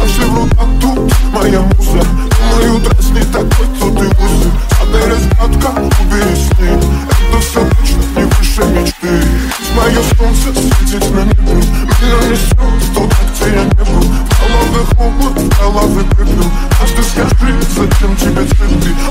Наши в руках тут моя муза. Думаю, дразнит такой, кто ты лузер. Забери сладко, убери сны. Это все точно не выше мечты. Ведь мое солнце светит на небе. Меня несет туда, где я не был. В голове хлопот, в голове пепел. Каждый скажи, зачем тебе цветы?